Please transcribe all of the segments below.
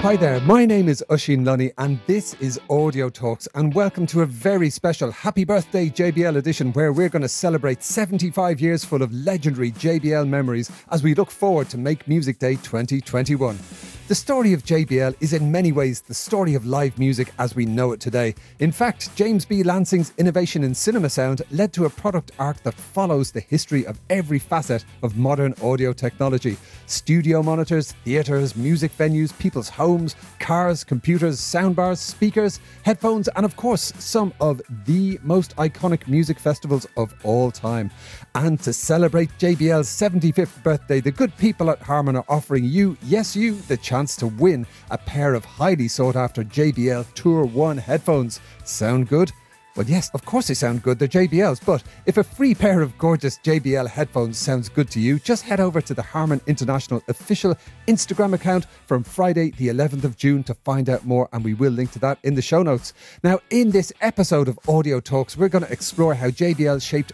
Hi there, my name is Oisín Lunny and this is Audio Talks, and welcome to a very special Happy Birthday JBL edition where we're going to celebrate 75 years full of legendary JBL memories as we look forward to Make Music Day 2021. The story of JBL is in many ways the story of live music as we know it today. In fact, James B. Lansing's innovation in cinema sound led to a product arc that follows the history of every facet of modern audio technology. Studio monitors, theatres, music venues, people's homes, cars, computers, soundbars, speakers, headphones, and of course, some of the most iconic music festivals of all time. And to celebrate JBL's 75th birthday, the good people at Harman are offering you, yes you, the chance to win a pair of highly sought after JBL Tour 1 headphones. Sound good? Well, yes, of course they sound good, they're JBLs, but if a free pair of gorgeous JBL headphones sounds good to you, just head over to the Harman International official Instagram account from Friday the 11th of June to find out more, and we will link to that in the show notes. Now, in this episode of Audio Talks, we're going to explore how JBL shaped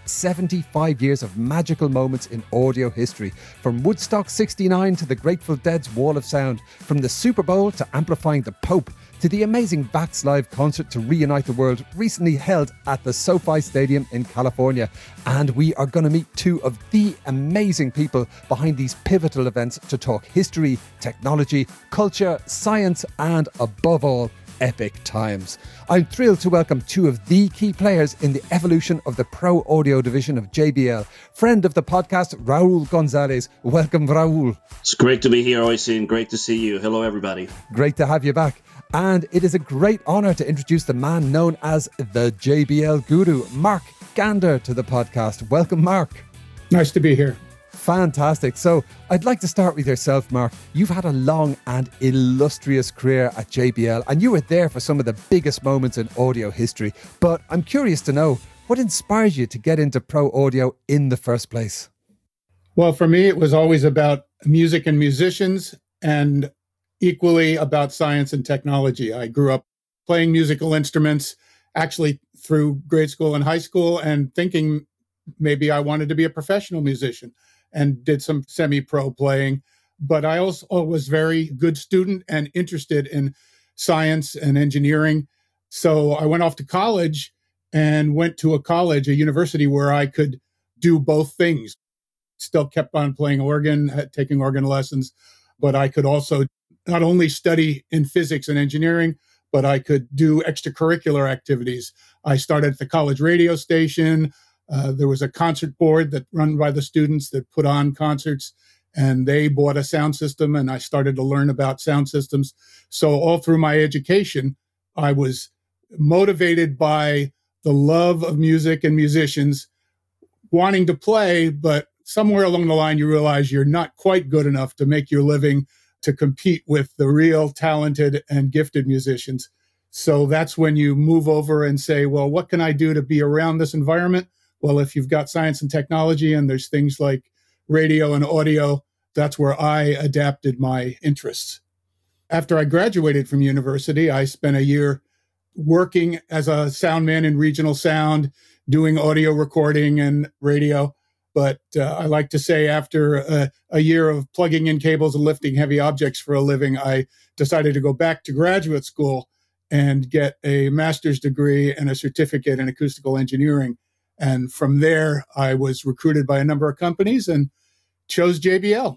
75 years of magical moments in audio history, from Woodstock 69 to the Grateful Dead's Wall of Sound, from the Super Bowl to amplifying the Pope, to the amazing Vax Live concert to reunite the world recently held at the SoFi Stadium in California. And we are going to meet two of the amazing people behind these pivotal events to talk history, technology, culture, science, and above all, epic times. I'm thrilled to welcome two of the key players in the evolution of the pro audio division of JBL. Friend of the podcast, Raul Gonzalez. Welcome, Raul. It's great to be here, Oisín. Great to see you. Hello, everybody. Great to have you back. And it is a great honour to introduce the man known as the JBL Guru, Mark Gander, to the podcast. Welcome, Mark. Nice to be here. Fantastic. So I'd like to start with yourself, Mark. You've had a long and illustrious career at JBL, and you were there for some of the biggest moments in audio history. But I'm curious to know, what inspired you to get into pro audio in the first place? Well, for me, it was always about music and musicians, and equally about science and technology. I grew up playing musical instruments, actually through grade school and high school, and thinking maybe I wanted to be a professional musician, and did some semi-pro playing. But I also was a very good student and interested in science and engineering. So I went off to college and went to a university where I could do both things. Still kept on playing organ, taking organ lessons, but I could also not only study in physics and engineering, but I could do extracurricular activities. I started at the college radio station. There was a concert board that run by the students that put on concerts, and they bought a sound system, and I started to learn about sound systems. So all through my education, I was motivated by the love of music and musicians, wanting to play, but somewhere along the line, you realize you're not quite good enough to make your living to compete with the real talented and gifted musicians. So that's when you move over and say, well, what can I do to be around this environment? Well, if you've got science and technology and there's things like radio and audio, that's where I adapted my interests. After I graduated from university, I spent a year working as a sound man in regional sound, doing audio recording and radio. But I like to say after a year of plugging in cables and lifting heavy objects for a living, I decided to go back to graduate school and get a master's degree and a certificate in acoustical engineering. And from there, I was recruited by a number of companies and chose JBL.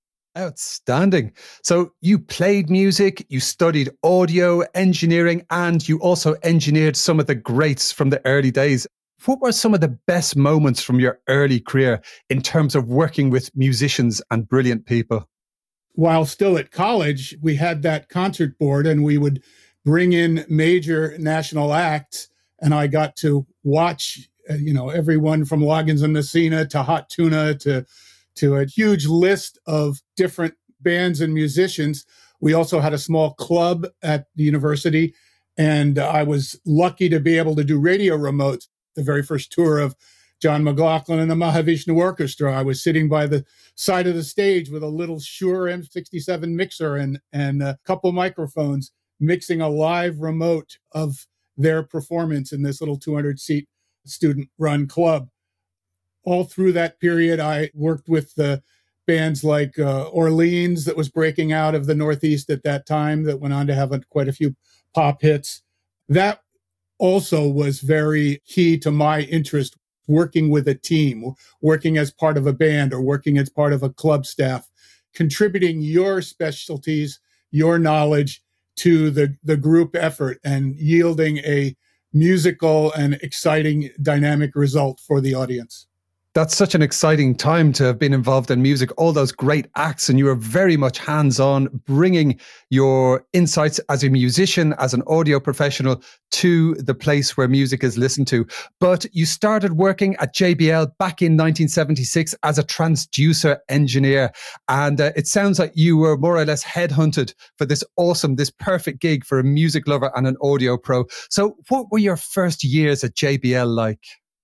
Outstanding. So you played music, you studied audio engineering, and you also engineered some of the greats from the early days. What were some of the best moments from your early career in terms of working with musicians and brilliant people? While still at college, we had that concert board and we would bring in major national acts. And I got to watch, everyone from Loggins and Messina to Hot Tuna to a huge list of different bands and musicians. We also had a small club at the university, and I was lucky to be able to do radio remotes. The very first tour of John McLaughlin and the Mahavishnu Orchestra, I was sitting by the side of the stage with a little Shure M67 mixer and a couple microphones, mixing a live remote of their performance in this little 200-seat student-run club. All through that period, I worked with the bands like Orleans that was breaking out of the Northeast at that time that went on to have quite a few pop hits. That also was very key to my interest, working with a team, working as part of a band or working as part of a club staff, contributing your specialties, your knowledge to the group effort and yielding a musical and exciting dynamic result for the audience. That's such an exciting time to have been involved in music, all those great acts, and you were very much hands-on, bringing your insights as a musician, as an audio professional to the place where music is listened to. But you started working at JBL back in 1976 as a transducer engineer. And it sounds like you were more or less headhunted for this perfect gig for a music lover and an audio pro. So what were your first years at JBL like?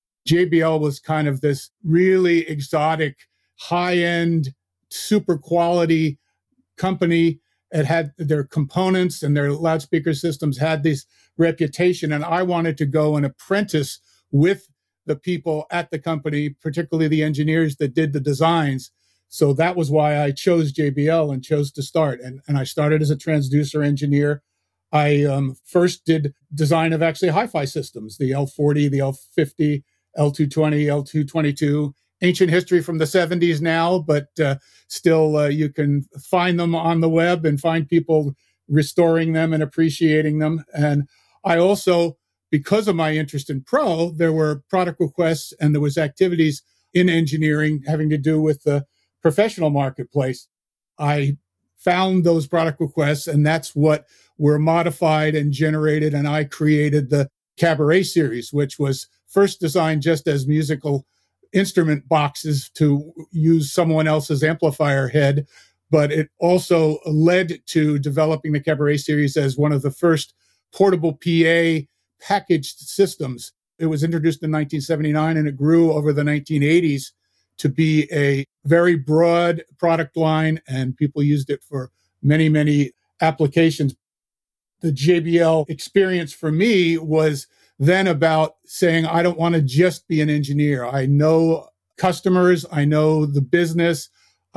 JBL was kind of this really exotic, high-end, super quality company. It had their components and their loudspeaker systems had this reputation. And I wanted to go and apprentice with the people at the company, particularly the engineers that did the designs. So that was why I chose JBL and chose to start. And I started as a transducer engineer. I first did design of actually hi-fi systems, the L40, the L50, L220, L222, ancient history from the 70s now, but still you can find them on the web and find people restoring them and appreciating them. And I also, because of my interest in pro, there were product requests and there was activities in engineering having to do with the professional marketplace. I found those product requests, and that's what were modified and generated, and I created the Cabaret series, which was first designed just as musical instrument boxes to use someone else's amplifier head, but it also led to developing the Cabaret series as one of the first portable PA packaged systems. It was introduced in 1979, and it grew over the 1980s to be a very broad product line, and people used it for many, many applications. The JBL experience for me was then about saying, I don't want to just be an engineer. I know customers, I know the business,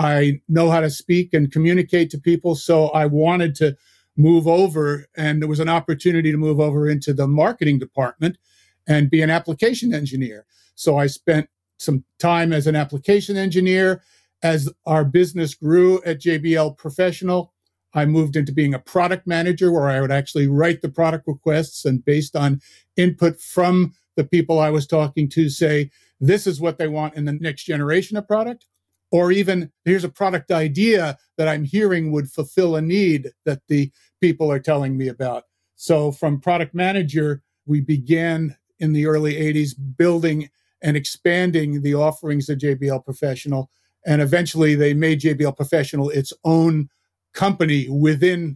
I know how to speak and communicate to people. So I wanted to move over, and there was an opportunity to move over into the marketing department and be an application engineer. So I spent some time as an application engineer. As our business grew at JBL Professional, I moved into being a product manager, where I would actually write the product requests and, based on input from the people I was talking to, say, this is what they want in the next generation of product. Or even, here's a product idea that I'm hearing would fulfill a need that the people are telling me about. So from product manager, we began in the early 80s building and expanding the offerings of JBL Professional. And eventually they made JBL Professional its own company within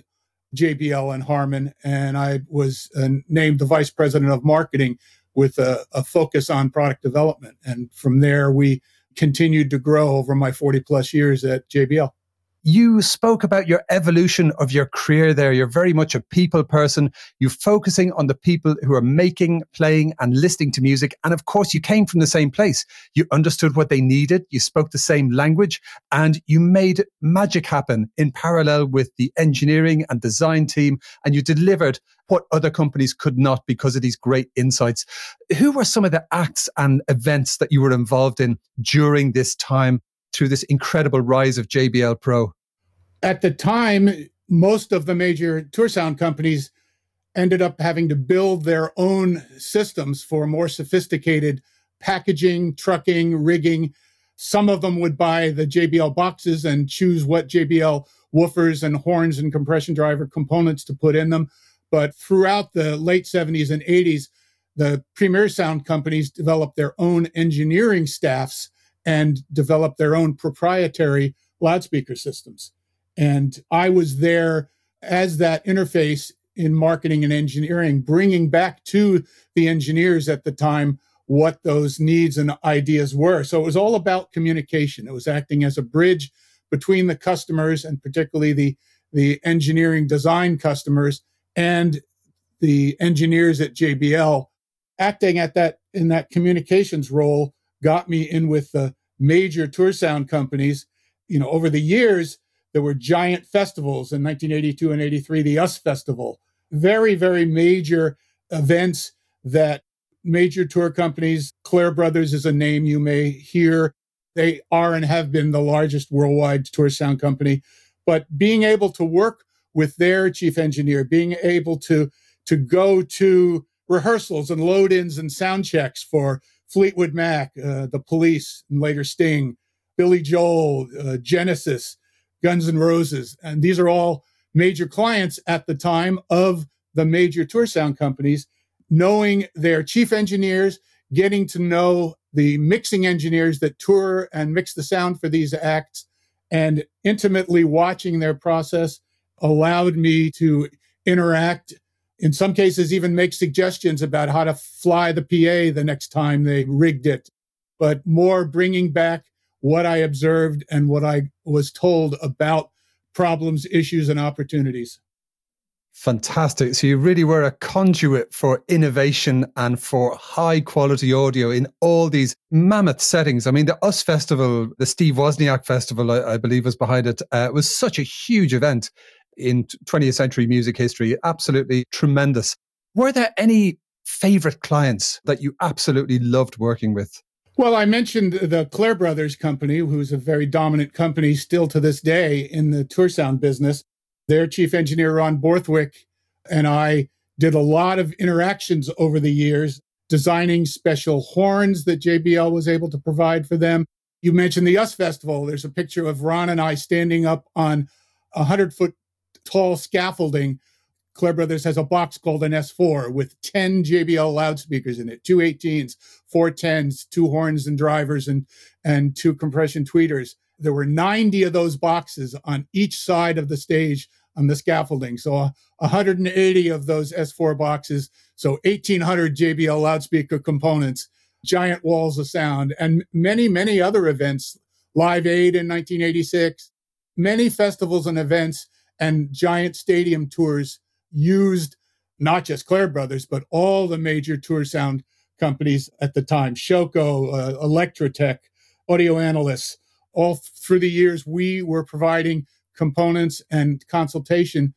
JBL and Harman, and I was named the vice president of marketing with a focus on product development. And from there, we continued to grow over my 40 plus years at JBL. You spoke about your evolution of your career there. You're very much a people person. You're focusing on the people who are making, playing, and listening to music. And of course, you came from the same place. You understood what they needed. You spoke the same language, and you made magic happen in parallel with the engineering and design team. And you delivered what other companies could not because of these great insights. Who were some of the acts and events that you were involved in during this time, through this incredible rise of JBL Pro? At the time, most of the major tour sound companies ended up having to build their own systems for more sophisticated packaging, trucking, rigging. Some of them would buy the JBL boxes and choose what JBL woofers and horns and compression driver components to put in them. But throughout the late 70s and 80s, the premier sound companies developed their own engineering staffs and developed their own proprietary loudspeaker systems. And I was there as that interface in marketing and engineering, bringing back to the engineers at the time what those needs and ideas were. So it was all about communication. It was acting as a bridge between the customers, and particularly the engineering design customers, and the engineers at JBL. Acting at that in that communications role got me in with the major tour sound companies. over the years, there were giant festivals in 1982 and 83, the US Festival, very, very major events that major tour companies, Clair Brothers is a name you may hear. They are and have been the largest worldwide tour sound company. But being able to work with their chief engineer, being able to go to rehearsals and load-ins and sound checks for Fleetwood Mac, the Police, and later Sting, Billy Joel, Genesis, Guns N' Roses. And these are all major clients at the time of the major tour sound companies, knowing their chief engineers, getting to know the mixing engineers that tour and mix the sound for these acts, and intimately watching their process allowed me to interact, in some cases even make suggestions about how to fly the PA the next time they rigged it, but more bringing back what I observed and what I was told about problems, issues, and opportunities. Fantastic. So you really were a conduit for innovation and for high quality audio in all these mammoth settings. I mean, the US Festival, the Steve Wozniak Festival, I believe was behind it, was such a huge event in 20th century music history. Absolutely tremendous. Were there any favorite clients that you absolutely loved working with? Well, I mentioned the Clair Brothers company, who's a very dominant company still to this day in the tour sound business. Their chief engineer, Ron Borthwick, and I did a lot of interactions over the years, designing special horns that JBL was able to provide for them. You mentioned the US Festival. There's a picture of Ron and I standing up on 100-foot tall scaffolding. Clair Brothers has a box called an S4 with 10 JBL loudspeakers in it, 2 18s, 4 10s, 2 horns and drivers, and 2 compression tweeters. There were 90 of those boxes on each side of the stage on the scaffolding. So 180 of those S4 boxes. So 1,800 JBL loudspeaker components, giant walls of sound, and many, many other events. Live Aid in 1986, many festivals and events and giant stadium tours used not just Clair Brothers, but all the major tour sound companies at the time, Shoko, Electrotech, Audio Analysts. All through the years, we were providing components and consultation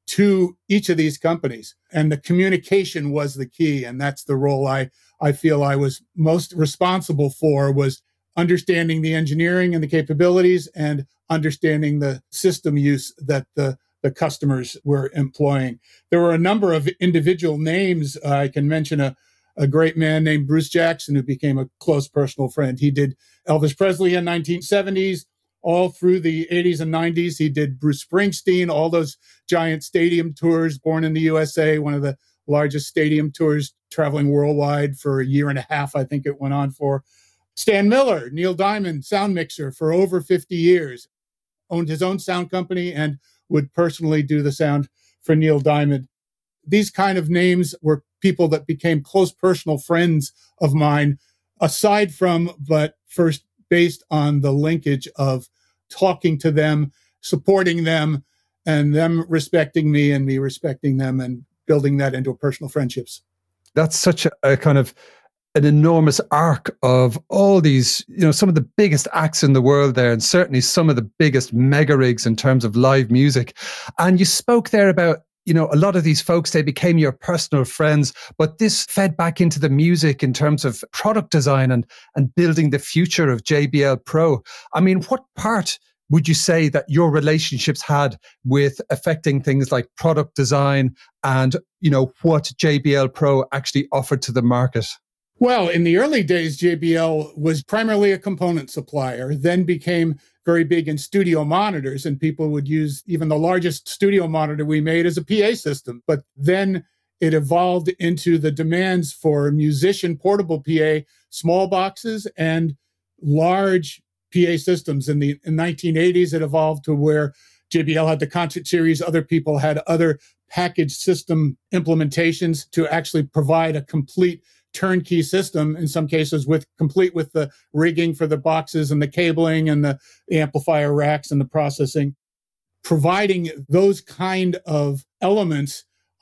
to each of these companies. And the communication was the key. And that's the role I feel I was most responsible for, was understanding the engineering and the capabilities and understanding the system use that the customers were employing. There were a number of individual names. I can mention a great man named Bruce Jackson, who became a close personal friend. He did Elvis Presley in 1970s, all through the 80s and 90s. He did Bruce Springsteen, all those giant stadium tours, Born in the USA, one of the largest stadium tours traveling worldwide for a year and a half, I think it went on for. Stan Miller, Neil Diamond, sound mixer for over 50 years, owned his own sound company and would personally do the sound for Neil Diamond. These kind of names were people that became close personal friends of mine, aside from, but first based on the linkage of talking to them, supporting them, and them respecting me and me respecting them, and building that into personal friendships. That's such a kind of an enormous arc of all these, some of the biggest acts in the world there, and certainly some of the biggest mega rigs in terms of live music. And you spoke there about, a lot of these folks, they became your personal friends, but this fed back into the music in terms of product design and building the future of JBL Pro. I mean, what part would you say that your relationships had with affecting things like product design and, what JBL Pro actually offered to the market? Well, in the early days, JBL was primarily a component supplier, then became very big in studio monitors, and people would use even the largest studio monitor we made as a PA system. But then it evolved into the demands for musician portable PA, small boxes and large PA systems. In the 1980s, it evolved to where JBL had the Concert Series. Other people had other package system implementations to actually provide a complete turnkey system, in some cases complete with the rigging for the boxes and the cabling and the amplifier racks and the processing. Providing those kind of elements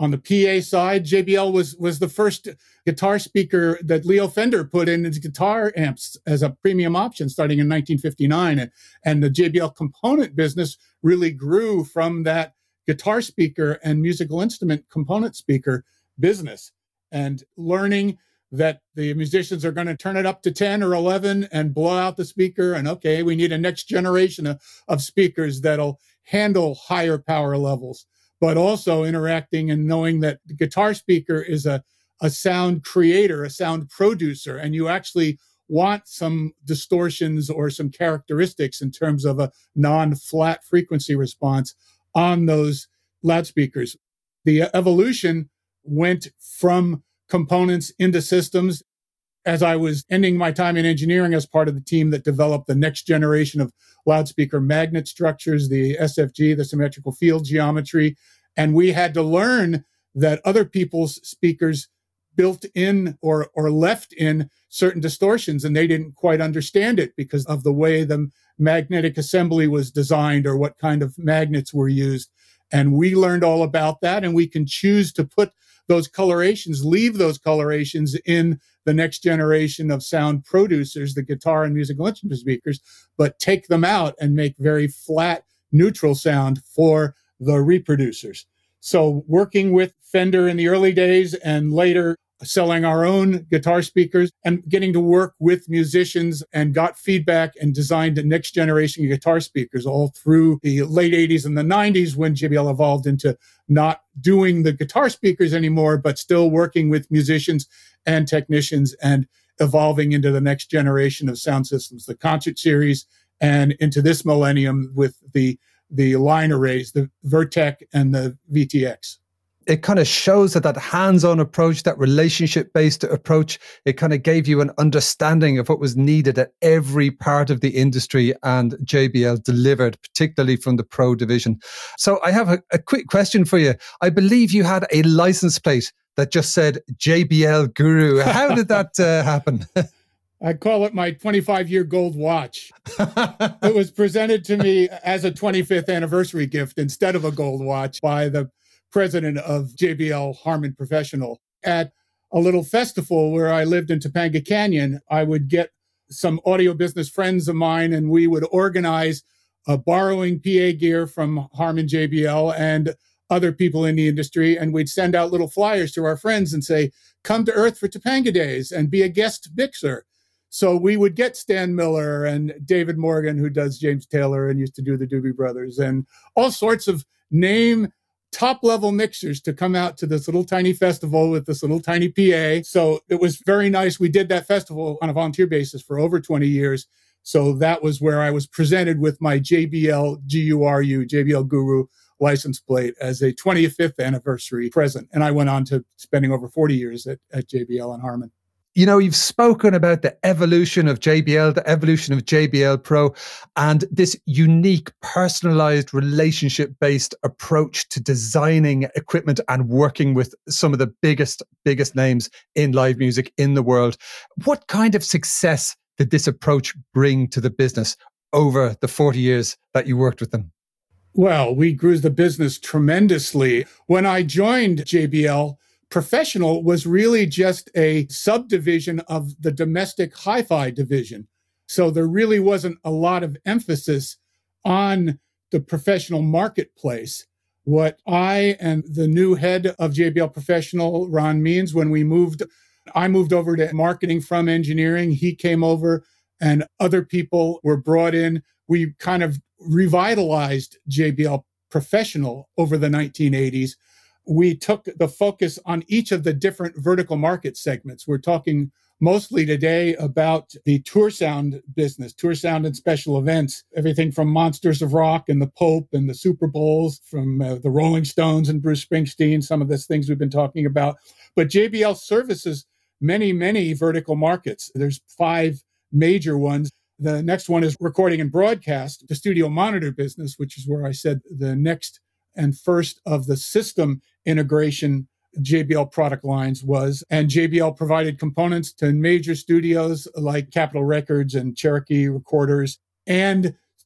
On the PA side, JBL was the first guitar speaker that Leo Fender put in his guitar amps as a premium option starting in 1959. And the JBL component business really grew from that guitar speaker and musical instrument component speaker business. And learning that the musicians are going to turn it up to 10 or 11 and blow out the speaker. And okay, we need a next generation of speakers that'll handle higher power levels, but also interacting and knowing that the guitar speaker is a sound creator, a sound producer, and you actually want some distortions or some characteristics in terms of a non-flat frequency response on those loudspeakers. The evolution went from components into systems. As I was ending my time in engineering as part of the team that developed the next generation of loudspeaker magnet structures, the SFG, the symmetrical field geometry, and we had to learn that other people's speakers built in or left in certain distortions, and they didn't quite understand it because of the way the magnetic assembly was designed or what kind of magnets were used. And we learned all about that, and we can choose to put those colorations, leave those colorations in the next generation of sound producers, the guitar and musical instrument speakers, but take them out and make very flat, neutral sound for the reproducers. So working with Fender in the early days and later selling our own guitar speakers and getting to work with musicians and got feedback and designed the next generation of guitar speakers all through the late 80s and the 90s when JBL evolved into not doing the guitar speakers anymore, but still working with musicians and technicians and evolving into the next generation of sound systems, the concert series, and into this millennium with the line arrays, the Vertec and the VTX. It kind of shows that hands-on approach, that relationship-based approach, it kind of gave you an understanding of what was needed at every part of the industry, and JBL delivered, particularly from the Pro division. So I have a quick question for you. I believe you had a license plate that just said JBL Guru. How did that happen? I call it my 25-year gold watch. It was presented to me as a 25th anniversary gift instead of a gold watch by the president of JBL Harman Professional. At a little festival where I lived in Topanga Canyon, I would get some audio business friends of mine, and we would organize borrowing PA gear from Harman JBL and other people in the industry, and we'd send out little flyers to our friends and say, come to Earth for Topanga Days and be a guest mixer. So we would get Stan Miller and David Morgan, who does James Taylor and used to do the Doobie Brothers, and all sorts of name top-level mixers to come out to this little tiny festival with this little tiny PA. So it was very nice. We did that festival on a volunteer basis for over 20 years. So that was where I was presented with my JBL GURU, JBL Guru license plate as a 25th anniversary present. And I went on to spending over 40 years at JBL and Harman. You know, you've spoken about the evolution of JBL, the evolution of JBL Pro, and this unique, personalized, relationship-based approach to designing equipment and working with some of the biggest names in live music in the world. What kind of success did this approach bring to the business over the 40 years that you worked with them? Well, we grew the business tremendously. When I joined JBL, Professional was really just a subdivision of the domestic hi-fi division. So there really wasn't a lot of emphasis on the professional marketplace. What I and the new head of JBL Professional, Ron Means, I moved over to marketing from engineering. He came over and other people were brought in. We kind of revitalized JBL Professional over the 1980s. We took the focus on each of the different vertical market segments. We're talking mostly today about the tour sound business, tour sound and special events, everything from Monsters of Rock and the Pope and the Super Bowls, from the Rolling Stones and Bruce Springsteen, some of the things we've been talking about. But JBL services many, many vertical markets. There's 5 major ones. The next one is recording and broadcast, the studio monitor business, which is where I said the next and first of the system integration JBL product lines was. And JBL provided components to major studios like Capitol Records and Cherokee Recorders, and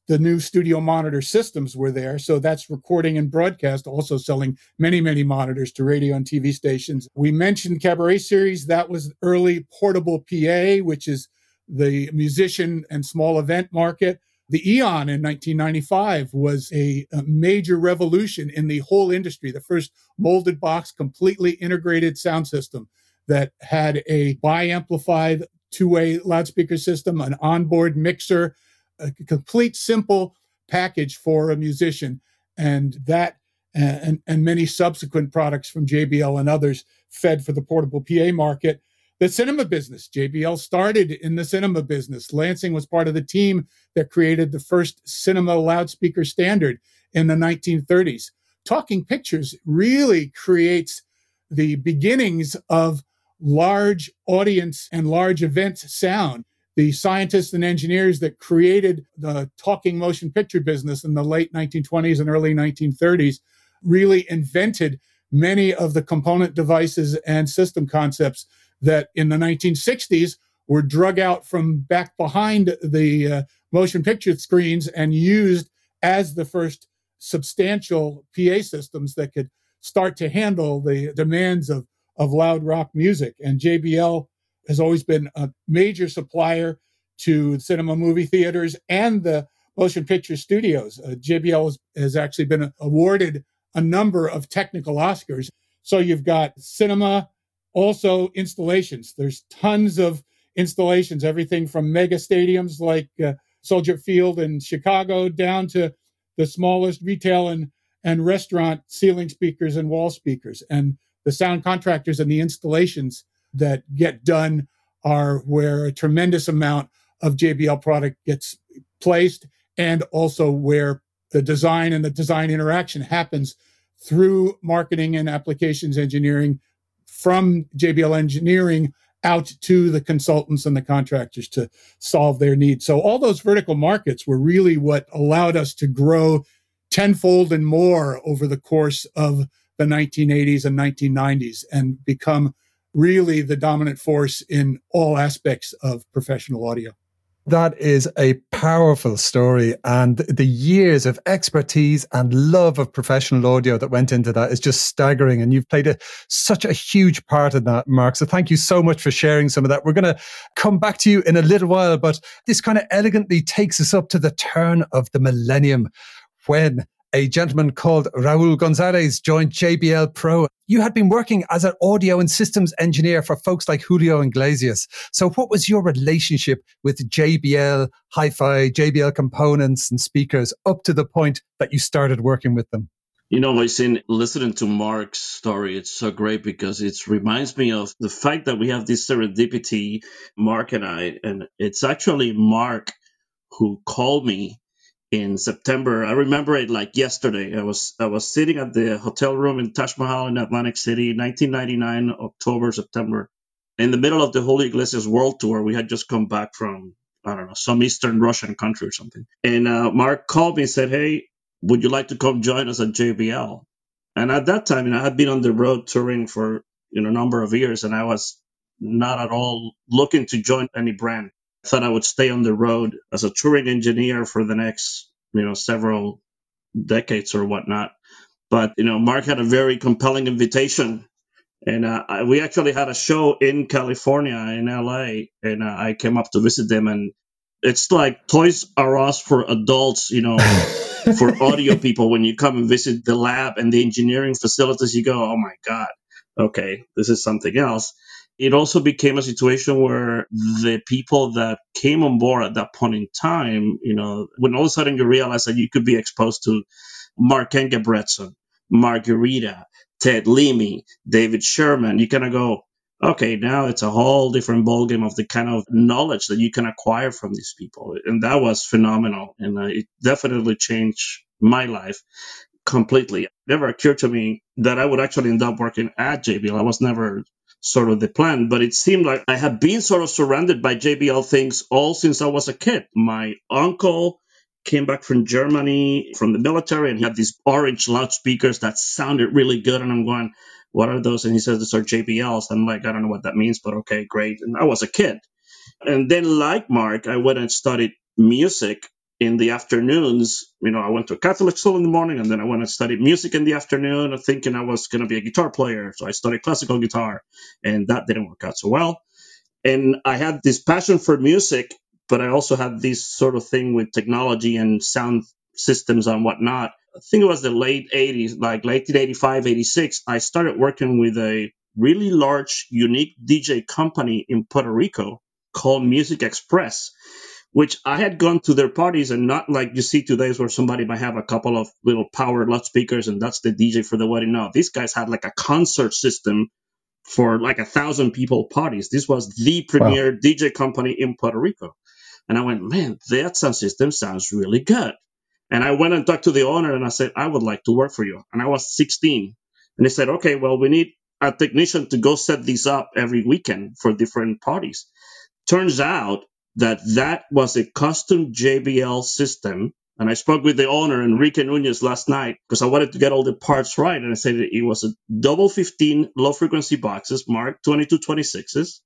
The new studio monitor systems were there. So that's recording and broadcast, also selling many, many monitors to radio and TV stations. We mentioned Cabaret Series. That was early portable PA, which is the musician and small event market. The Eon in 1995 was a major revolution in the whole industry. The first molded box, completely integrated sound system that had a bi-amplified two-way loudspeaker system, an onboard mixer, a complete simple package for a musician. And that and many subsequent products from JBL and others fed for the portable PA market. The cinema business, JBL started in the cinema business. Lansing was part of the team that created the first cinema loudspeaker standard in the 1930s. Talking Pictures really creates the beginnings of large audience and large event sound. The scientists and engineers that created the talking motion picture business in the late 1920s and early 1930s really invented many of the component devices and system concepts that in the 1960s were drug out from back behind the motion picture screens and used as the first substantial PA systems that could start to handle the demands of loud rock music. And JBL has always been a major supplier to cinema movie theaters and the motion picture studios. JBL has actually been awarded a number of technical Oscars. So you've got cinema, also installations. There's tons of installations, everything from mega stadiums like Soldier Field in Chicago down to the smallest retail and restaurant ceiling speakers and wall speakers. And the sound contractors and the installations that get done are where a tremendous amount of JBL product gets placed, and also where the design and the design interaction happens through marketing and applications engineering from JBL engineering out to the consultants and the contractors to solve their needs. So all those vertical markets were really what allowed us to grow tenfold and more over the course of the 1980s and 1990s and become really the dominant force in all aspects of professional audio. That is a powerful story, and the years of expertise and love of professional audio that went into that is just staggering, and you've played such a huge part in that, Mark. So thank you so much for sharing some of that. We're going to come back to you in a little while, but this kind of elegantly takes us up to the turn of the millennium when a gentleman called Raul Gonzalez joined JBL Pro. You had been working as an audio and systems engineer for folks like Julio Iglesias. So what was your relationship with JBL Hi-Fi, JBL components and speakers up to the point that you started working with them? You know, listening to Mark's story, it's so great because it reminds me of the fact that we have this serendipity, Mark and I, and it's actually Mark who called me in September. I remember it like yesterday. I was sitting at the hotel room in Taj Mahal in Atlantic City, 1999, October, September, in the middle of the Julio Iglesias World Tour. We had just come back from, I don't know, some Eastern Russian country or something. And Mark called me and said, "Hey, would you like to come join us at JBL?" And at that time, I had been on the road touring for a number of years, and I was not at all looking to join any brand. I thought I would stay on the road as a touring engineer for the next, several decades or whatnot. But, Mark had a very compelling invitation. And we actually had a show in California, in LA, and I came up to visit them. And it's like Toys R Us for adults, for audio people. When you come and visit the lab and the engineering facilities, you go, oh my God, okay, this is something else. It also became a situation where the people that came on board at that point in time, when all of a sudden you realize that you could be exposed to Mark Engebretson, Margarita, Ted Leamy, David Sherman, you kind of go, okay, now it's a whole different ballgame of the kind of knowledge that you can acquire from these people. And that was phenomenal. And it definitely changed my life completely. It never occurred to me that I would actually end up working at JBL. I was never sort of the plan, but it seemed like I had been sort of surrounded by JBL things all since I was a kid. My uncle came back from Germany from the military, and he had these orange loudspeakers that sounded really good. And I'm going, what are those? And he says, these are JBLs. I'm like, I don't know what that means, but okay, great. And I was a kid. And then, like Mark, I went and studied music in the afternoons, I went to a Catholic school in the morning, and then I went and studied music in the afternoon, thinking I was going to be a guitar player. So I studied classical guitar, and that didn't work out so well. And I had this passion for music, but I also had this sort of thing with technology and sound systems and whatnot. I think it was the late 80s, like 1985, 86. I started working with a really large, unique DJ company in Puerto Rico called Music Express, which I had gone to their parties, and not like you see today where somebody might have a couple of little power loudspeakers and that's the DJ for the wedding. No, these guys had like a concert system for like 1,000 people parties. This was the premier DJ company in Puerto Rico. And I went, man, that sound system sounds really good. And I went and talked to the owner and I said, I would like to work for you. And I was 16. And they said, okay, well, we need a technician to go set these up every weekend for different parties. Turns out that was a custom JBL system. And I spoke with the owner, Enrique Nunez, last night because I wanted to get all the parts right. And I said it was a double 15 low frequency boxes marked 2226s,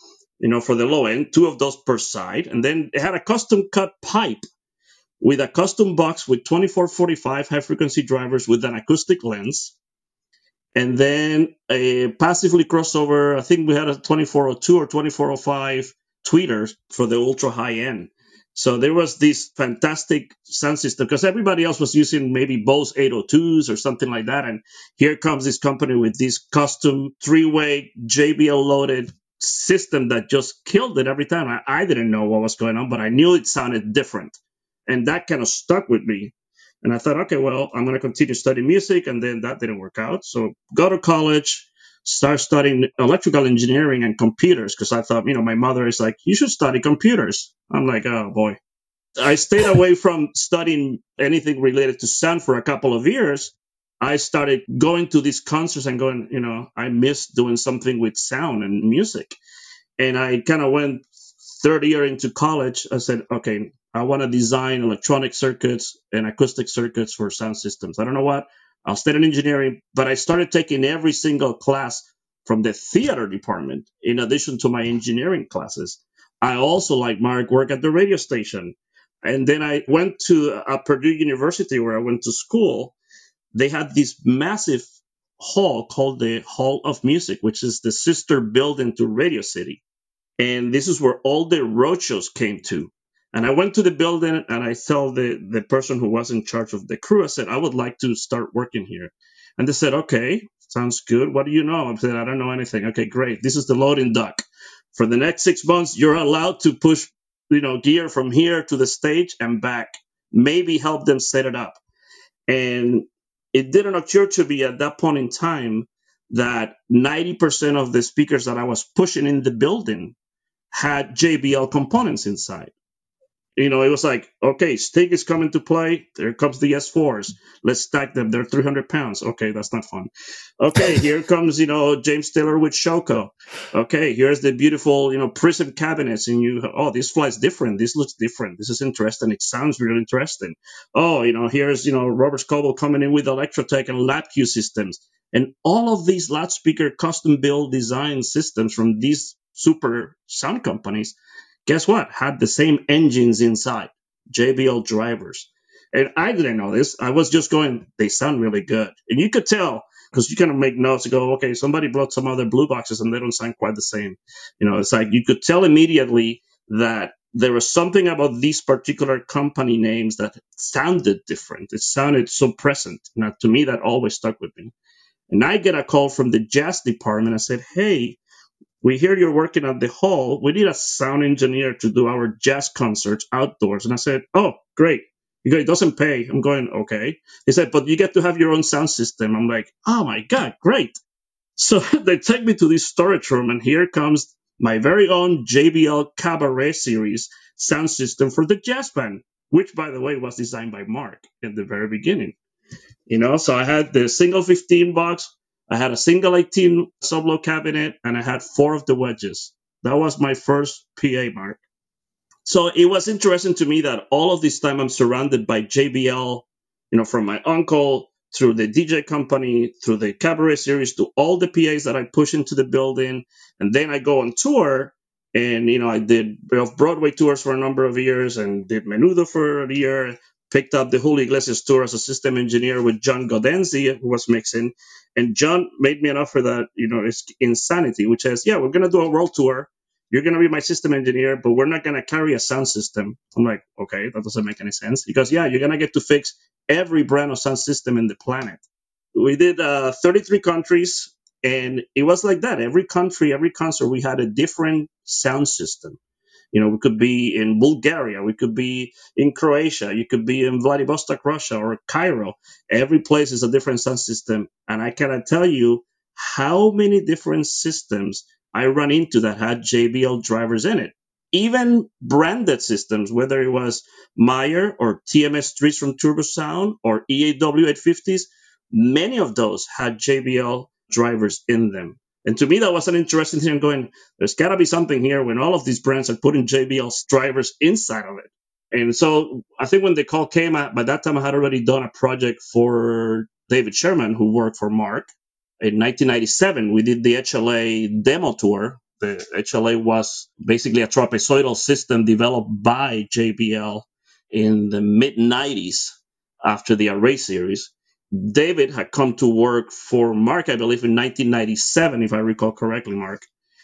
for the low end, 2 of those per side. And then it had a custom cut pipe with a custom box with 2445 high frequency drivers with an acoustic lens. And then a passively crossover, I think we had a 2402 or 2405 tweeters for the ultra high end. So there was this fantastic sound system because everybody else was using maybe Bose 802s or something like that. And here comes this company with this custom 3-way JBL loaded system that just killed it every time. I didn't know what was going on, but I knew it sounded different. And that kind of stuck with me. And I thought, okay, well, I'm going to continue studying music. And then that didn't work out. So go to college, start studying electrical engineering and computers because I thought, my mother is like, you should study computers. I'm like, oh, boy. I stayed away from studying anything related to sound for a couple of years. I started going to these concerts and going, I miss doing something with sound and music. And I kind of went third year into college. I said, okay, I want to design electronic circuits and acoustic circuits for sound systems. I don't know what. I'll study engineering, but I started taking every single class from the theater department in addition to my engineering classes. I also, like Mark, work at the radio station. And then I went to Purdue University where I went to school. They had this massive hall called the Hall of Music, which is the sister building to Radio City. And this is where all the roadshows came to. And I went to the building and I told the person who was in charge of the crew, I said, I would like to start working here. And they said, okay, sounds good. What do you know? I said, I don't know anything. Okay, great. This is the loading dock. For the next 6 months, you're allowed to push, gear from here to the stage and back. Maybe help them set it up. And it didn't occur to me at that point in time that 90% of the speakers that I was pushing in the building had JBL components inside. It was like, okay, Stig is coming to play. There comes the S4s. Let's stack them. They're 300 pounds. Okay, that's not fun. Okay, here comes, James Taylor with Shoko. Okay, here's the beautiful, Prism cabinets. And this flies different. This looks different. This is interesting. It sounds really interesting. Oh, here's, Robert Scoble coming in with Electrotech and LabQ systems. And all of these loudspeaker custom build design systems from these super sound companies, guess what? Had the same engines inside, JBL drivers. And I didn't know this. I was just going, they sound really good. And you could tell because you kind of make notes and go, okay, somebody brought some other blue boxes and they don't sound quite the same. It's like you could tell immediately that there was something about these particular company names that sounded different. It sounded so present. Now, to me, that always stuck with me. And I get a call from the jazz department. I said, hey, we hear you're working at the hall. We need a sound engineer to do our jazz concerts outdoors. And I said, oh, great. He goes, it doesn't pay. I'm going, okay. He said, but you get to have your own sound system. I'm like, oh my God, great. So they take me to this storage room and here comes my very own JBL Cabaret series sound system for the jazz band, which by the way was designed by Mark in the very beginning. So I had the single 15 box. I had a single 18 sub-low cabinet, and I had 4 of the wedges. That was my first PA, Mark. So it was interesting to me that all of this time I'm surrounded by JBL, from my uncle through the DJ company, through the Cabaret series, to all the PAs that I push into the building. And then I go on tour, And, I did Broadway tours for a number of years and did Menudo for a year, picked up the Julio Iglesias tour as a system engineer with John Godenzi, who was mixing. And John made me an offer that, is insanity, which is, yeah, we're going to do a world tour. You're going to be my system engineer, but we're not going to carry a sound system. I'm like, okay, that doesn't make any sense. Because, yeah, you're going to get to fix every brand of sound system in the planet. We did 33 countries, and it was like that. Every country, every concert, we had a different sound system. We could be in Bulgaria, we could be in Croatia, you could be in Vladivostok, Russia, or Cairo. Every place is a different sound system. And I cannot tell you how many different systems I run into that had JBL drivers in it. Even branded systems, whether it was Meyer or TMS3s from Turbo Sound or EAW 850s, many of those had JBL drivers in them. And to me, that was an interesting thing. I'm going, there's got to be something here when all of these brands are putting JBL's drivers inside of it. And so I think when the call came, by that time I had already done a project for David Sherman, who worked for Mark. In 1997, we did the HLA demo tour. The HLA was basically a trapezoidal system developed by JBL in the mid 90s after the Array series. David had come to work for Mark, I believe, in 1997, if I recall correctly, Mark.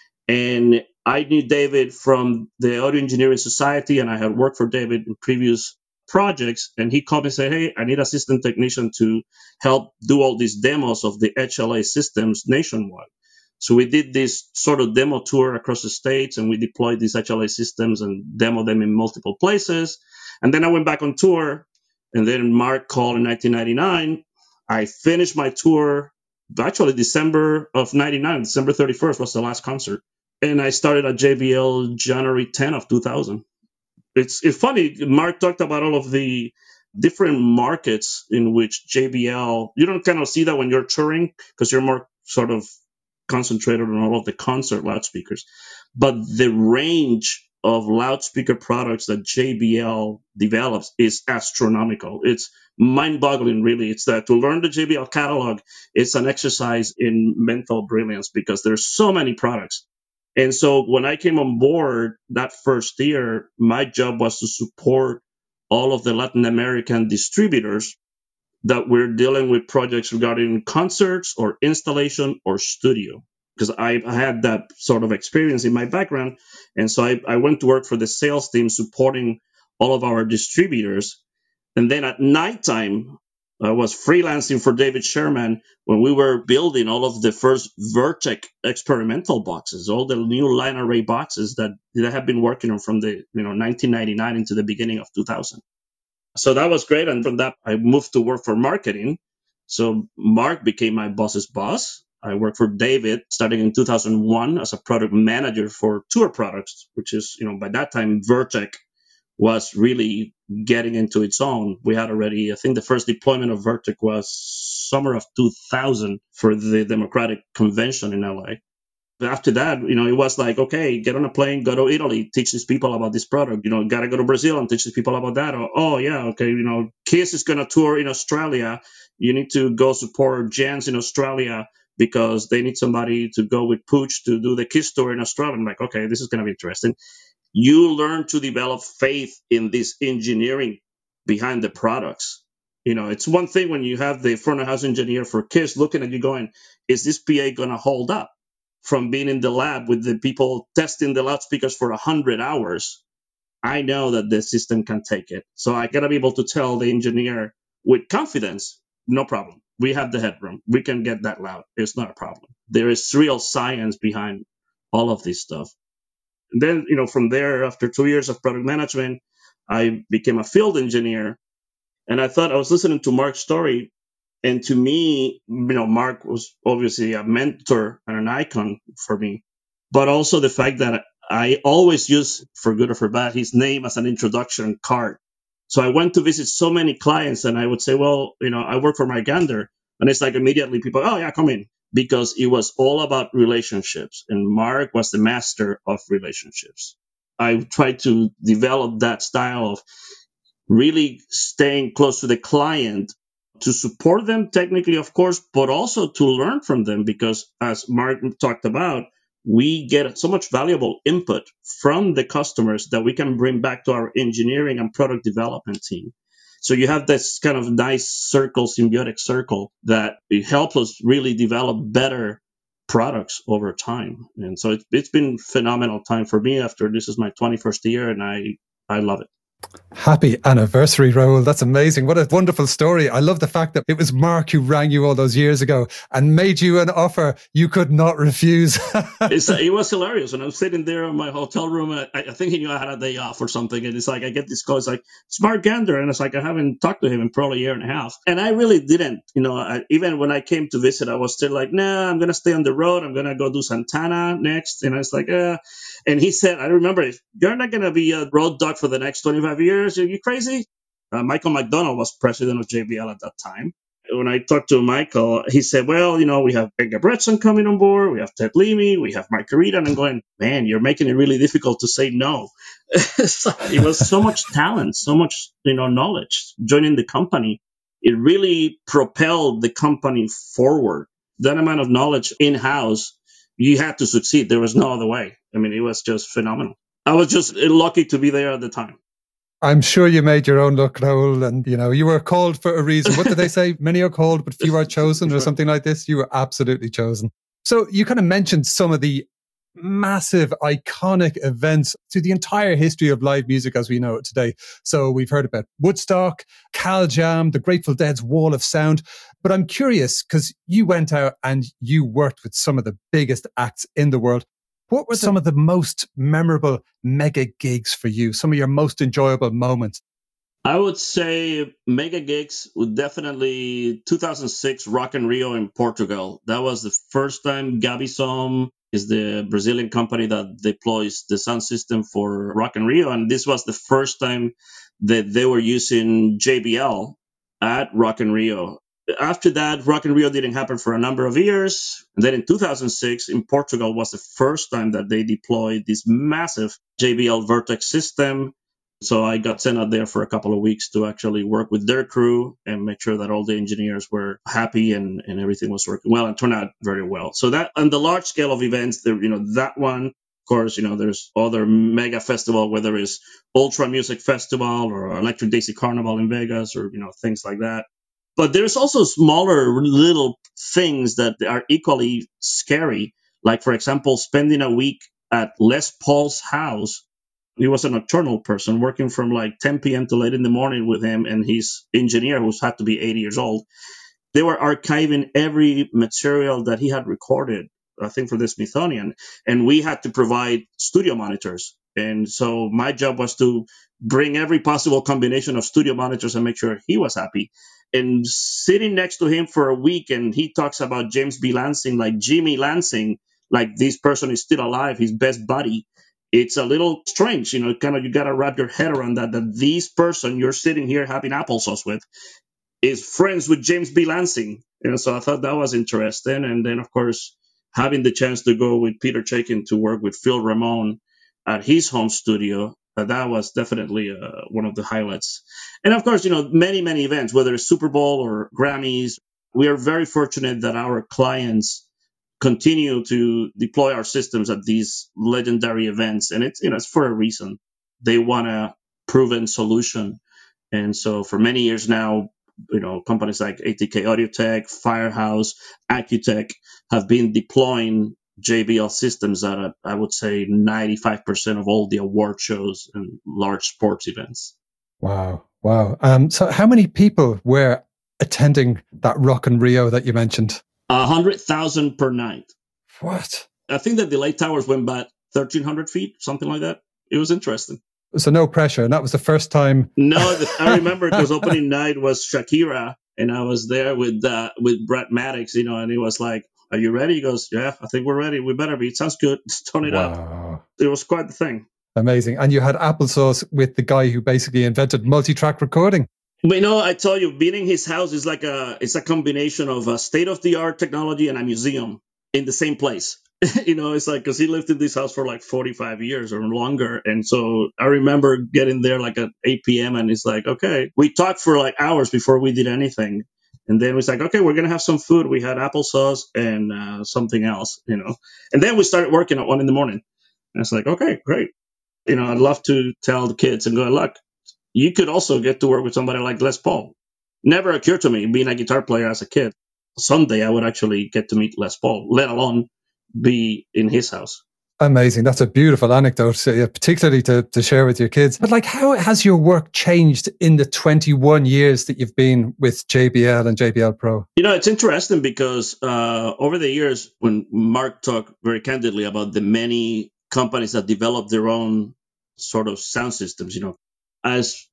And I knew David from the Audio Engineering Society, and I had worked for David in previous projects. And he called me and said, hey, I need a system technician to help do all these demos of the HLA systems nationwide. So we did this sort of demo tour across the states, and we deployed these HLA systems and demoed them in multiple places. And then I went back on tour, and then Mark called in 1999. I finished my tour, actually December of 99, December 31st was the last concert. And I started at JBL January 10 of 2000. It's funny, Mark talked about all of the different markets in which JBL, you don't kind of see that when you're touring because you're more sort of concentrated on all of the concert loudspeakers. But the range of loudspeaker products that JBL develops is astronomical. It's mind-boggling, really. It's that to learn the JBL catalog, it's an exercise in mental brilliance because there's so many products. And so when I came on board that first year, my job was to support all of the Latin American distributors that were dealing with projects regarding concerts or installation or studio, because I had that sort of experience in my background. And so I went to work for the sales team supporting all of our distributors. And then at nighttime, I was freelancing for David Sherman when we were building all of the first Vertec experimental boxes, all the new line array boxes that I had been working on from the 1999 into the beginning of 2000. So that was great. And from that, I moved to work for marketing. So Mark became my boss's boss. I worked for David starting in 2001 as a product manager for tour products, which is, by that time, Vertec was really getting into its own. We had already, I think the first deployment of Vertec was summer of 2000 for the Democratic Convention in LA. But after that, it was like, okay, get on a plane, go to Italy, teach these people about this product. Got to go to Brazil and teach these people about that. Or, oh, yeah, okay, Kiss is going to tour in Australia. You need to go support Jans in Australia because they need somebody to go with Pooch to do the Kiss tour in Australia. I'm like, okay, this is going to be interesting. You learn to develop faith in this engineering behind the products. It's one thing when you have the front of house engineer for Kiss looking at you going, is this PA going to hold up? From being in the lab with the people testing the loudspeakers for 100 hours, I know that the system can take it. So I got to be able to tell the engineer with confidence, no problem. We have the headroom. We can get that loud. It's not a problem. There is real science behind all of this stuff. And then, from there, after 2 years of product management, I became a field engineer. And I thought I was listening to Mark's story. And to me, Mark was obviously a mentor and an icon for me, but also the fact that I always use, for good or for bad, his name as an introduction card. So I went to visit so many clients and I would say, well, I work for Mark Gander. And it's like immediately people, oh, yeah, come in. Because it was all about relationships. And Mark was the master of relationships. I tried to develop that style of really staying close to the client to support them technically, of course, but also to learn from them. Because as Mark talked about, we get so much valuable input from the customers that we can bring back to our engineering and product development team. So you have this kind of nice circle, symbiotic circle, that it helps us really develop better products over time. And so it's been phenomenal time for me. After this is my 21st year, and I love it. Happy anniversary, Raul. That's amazing. What a wonderful story. I love the fact that it was Mark who rang you all those years ago and made you an offer you could not refuse. It was hilarious. And I was sitting there in my hotel room. I think he knew I had a day off or something. And it's like, I get this call. It's like, it's Mark Gander. And it's like, I haven't talked to him in probably a year and a half. And I really didn't. Even when I came to visit, I was still like, nah, I'm going to stay on the road. I'm going to go do Santana next. And I was like, And he said, I remember, you're not going to be a road dog for the next 25 years. Are you crazy? Michael McDonald was president of JBL at that time. When I talked to Michael, he said, well, we have Edgar Bretson coming on board. We have Ted Leamy. We have Mike Carita. And I'm going, man, you're making it really difficult to say no. It was so much talent, so much, knowledge joining the company. It really propelled the company forward. That amount of knowledge in-house, you had to succeed. There was no other way. I mean, it was just phenomenal. I was just lucky to be there at the time. I'm sure you made your own luck, Raul, and you were called for a reason. What did they say? Many are called, but few are chosen, or something like this. You were absolutely chosen. So you kind of mentioned some of the massive, iconic events through the entire history of live music as we know it today. So we've heard about Woodstock, Cal Jam, the Grateful Dead's Wall of Sound. But I'm curious, because you went out and you worked with some of the biggest acts in the world. What were some of the most memorable mega gigs for you? Some of your most enjoyable moments? I would say mega gigs would definitely 2006 Rock in Rio in Portugal. That was the first time Gabisom is the Brazilian company that deploys the sound system for Rock in Rio. And this was the first time that they were using JBL at Rock in Rio. After that, Rock in Rio didn't happen for a number of years. And then in 2006, in Portugal, was the first time that they deployed this massive JBL Vertex system. So I got sent out there for a couple of weeks to actually work with their crew and make sure that all the engineers were happy and everything was working well and turned out very well. So that on the large scale of events, that one, of course, there's other mega festival, whether it's Ultra Music Festival or Electric Daisy Carnival in Vegas or, things like that. But there's also smaller little things that are equally scary. Like, for example, spending a week at Les Paul's house. He was a nocturnal person working from like 10 p.m. to late in the morning with him and his engineer, who had to be 80 years old. They were archiving every material that he had recorded, I think, for the Smithsonian. And we had to provide studio monitors. And so my job was to bring every possible combination of studio monitors and make sure he was happy. And sitting next to him for a week, and he talks about James B. Lansing, like Jimmy Lansing, like this person is still alive, his best buddy. It's a little strange, you got to wrap your head around that this person you're sitting here having applesauce with is friends with James B. Lansing. So I thought that was interesting. And then, of course, having the chance to go with Peter Chaikin to work with Phil Ramone at his home studio, that was definitely one of the highlights. And of course, many, many events, whether it's Super Bowl or Grammys, we are very fortunate that our clients continue to deploy our systems at these legendary events. And it's for a reason. They want a proven solution. And so for many years now, companies like ATK Audio-Tech, Firehouse, Acutech have been deploying JBL systems at, I would say, 95% of all the award shows and large sports events. Wow. So how many people were attending that Rock in Rio that you mentioned? 100,000 per night. What? I think that the light towers went back 1,300 feet, something like that. It was interesting. So no pressure. And that was the first time. No, I remember because opening night was Shakira, and I was there with Brett Maddox, and he was like, "Are you ready?" He goes, "Yeah, I think we're ready. We better be. It sounds good. Let's turn it up." It was quite the thing. Amazing. And you had applesauce with the guy who basically invented multi-track recording. But I tell you, being in his house is it's a combination of a state-of-the-art technology and a museum in the same place. It's like, because he lived in this house for like 45 years or longer. And so I remember getting there like at 8 p.m. and it's like, okay, we talked for like hours before we did anything. And then it was like, okay, we're going to have some food. We had applesauce and something else, And then we started working at 1 a.m. And it's like, okay, great. I'd love to tell the kids and go, look, you could also get to work with somebody like Les Paul. Never occurred to me, being a guitar player as a kid, someday I would actually get to meet Les Paul, let alone be in his house. Amazing. That's a beautiful anecdote, particularly to share with your kids. But how has your work changed in the 21 years that you've been with JBL and JBL Pro? It's interesting because over the years, when Mark talked very candidly about the many companies that develop their own sort of sound systems, as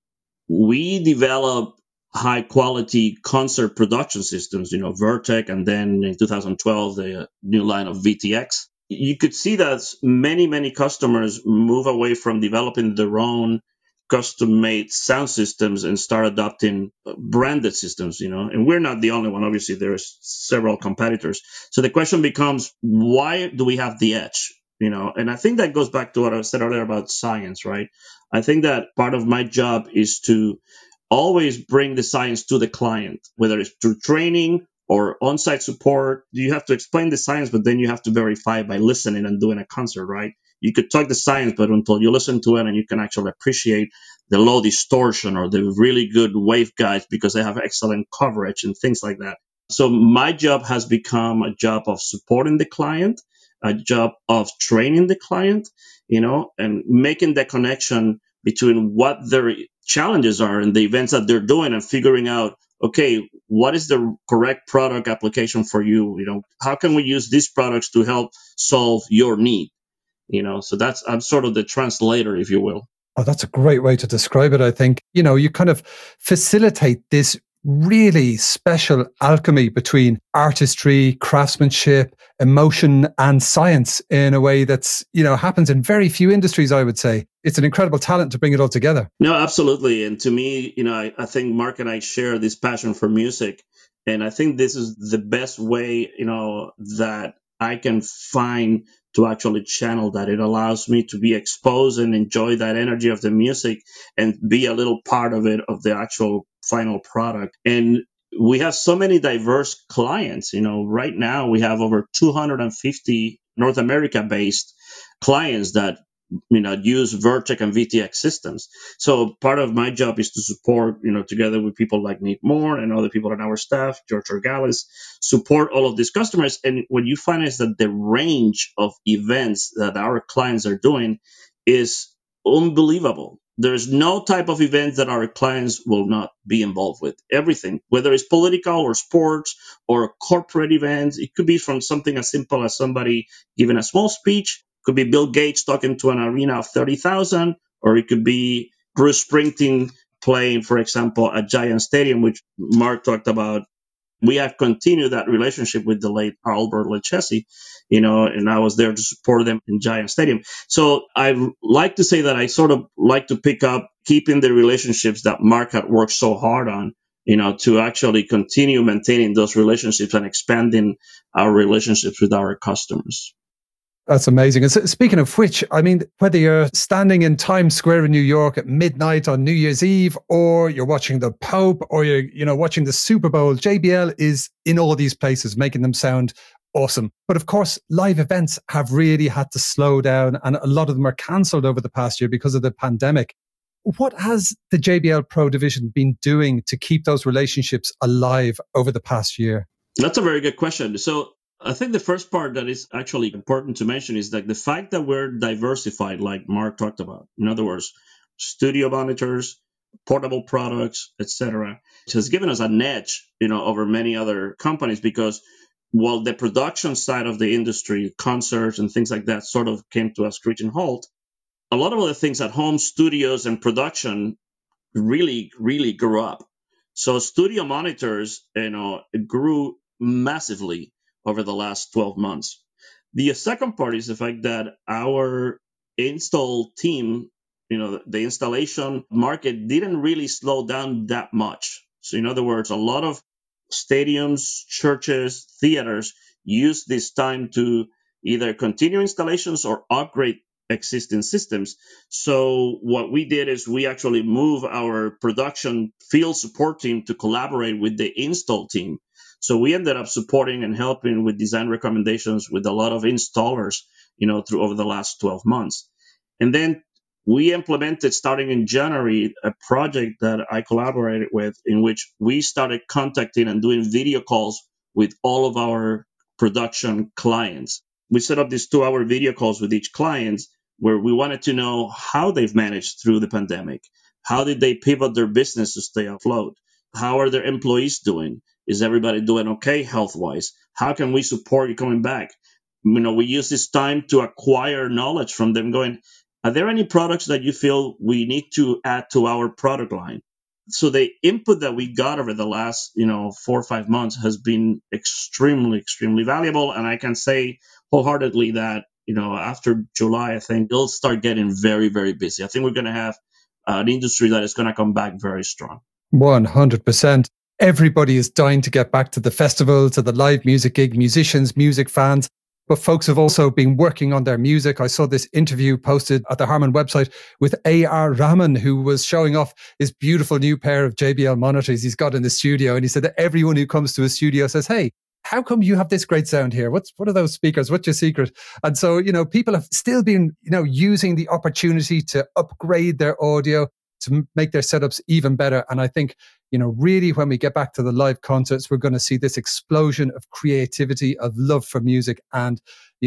we develop high quality concert production systems, Vertec, and then in 2012, the new line of VTX. You could see that many customers move away from developing their own custom made sound systems and start adopting branded systems, and we're not the only one. Obviously, there's several competitors. So the question becomes, why do we have the edge? And I think that goes back to what I said earlier about science, right? I think that part of my job is to always bring the science to the client, whether it's through training or on-site support. You have to explain the science, but then you have to verify by listening and doing a concert, right? You could talk the science, but until you listen to it and you can actually appreciate the low distortion or the really good waveguides because they have excellent coverage and things like that. So my job has become a job of supporting the client, a job of training the client, and making the connection between what their challenges are and the events that they're doing and figuring out, okay, what is the correct product application for you? How can we use these products to help solve your need? So I'm sort of the translator, if you will. Oh, that's a great way to describe it, I think. You kind of facilitate this really special alchemy between artistry, craftsmanship, emotion, and science in a way that's, happens in very few industries, I would say. It's an incredible talent to bring it all together. No, absolutely. And to me, I think Mark and I share this passion for music. And I think this is the best way, that I can find to actually channel that. It allows me to be exposed and enjoy that energy of the music and be a little part of it, of the actual final product. And we have so many diverse clients. Right now we have over 250 North America based clients that use Vertec and VTX systems. So part of my job is to support, together with people like Nick Moore and other people on our staff, George Orgalis, support all of these customers. And what you find is that the range of events that our clients are doing is unbelievable. There's no type of event that our clients will not be involved with. Everything, whether it's political or sports or corporate events, it could be from something as simple as somebody giving a small speech. Could be Bill Gates talking to an arena of 30,000, or it could be Bruce Springsteen playing, for example, at Giant Stadium, which Mark talked about. We have continued that relationship with the late Albert Lechesi, and I was there to support them in Giant Stadium. So I like to say that I sort of like to pick up keeping the relationships that Mark had worked so hard on, to actually continue maintaining those relationships and expanding our relationships with our customers. That's amazing. And so, speaking of which, I mean, whether you're standing in Times Square in New York at midnight on New Year's Eve, or you're watching the Pope, or you're watching the Super Bowl, JBL is in all these places, making them sound awesome. But of course, live events have really had to slow down, and a lot of them are cancelled over the past year because of the pandemic. What has the JBL Pro division been doing to keep those relationships alive over the past year? That's a very good question. So I think the first part that is actually important to mention is that the fact that we're diversified, like Mark talked about, in other words, studio monitors, portable products, etc., has given us an edge, over many other companies, because while the production side of the industry, concerts and things like that, sort of came to a screeching halt, a lot of other things at home, studios and production really, really grew up. So studio monitors, grew massively over the last 12 months. The second part is the fact that our install team, the installation market didn't really slow down that much. So in other words, a lot of stadiums, churches, theaters use this time to either continue installations or upgrade existing systems. So what we did is we actually moved our production field support team to collaborate with the install team. So we ended up supporting and helping with design recommendations with a lot of installers, through over the last 12 months. And then we implemented, starting in January, a project that I collaborated with, in which we started contacting and doing video calls with all of our production clients. We set up these 2-hour video calls with each client where we wanted to know how they've managed through the pandemic. How did they pivot their business to stay afloat? How are their employees doing? Is everybody doing okay health-wise? How can we support you coming back? We use this time to acquire knowledge from them, going, are there any products that you feel we need to add to our product line? So the input that we got over the last, 4 or 5 months has been extremely, extremely valuable. And I can say wholeheartedly that, after July, I think it'll start getting very, very busy. I think we're going to have an industry that is going to come back very strong. 100%. Everybody is dying to get back to the festival, to the live music gig, musicians, music fans. But folks have also been working on their music. I saw this interview posted at the Harman website with A.R. Rahman, who was showing off his beautiful new pair of JBL monitors he's got in the studio. And he said that everyone who comes to a studio says, hey, how come you have this great sound here? What are those speakers? What's your secret? And so, people have still been, using the opportunity to upgrade their audio, to make their setups even better. And I think, really when we get back to the live concerts, we're going to see this explosion of creativity, of love for music. And,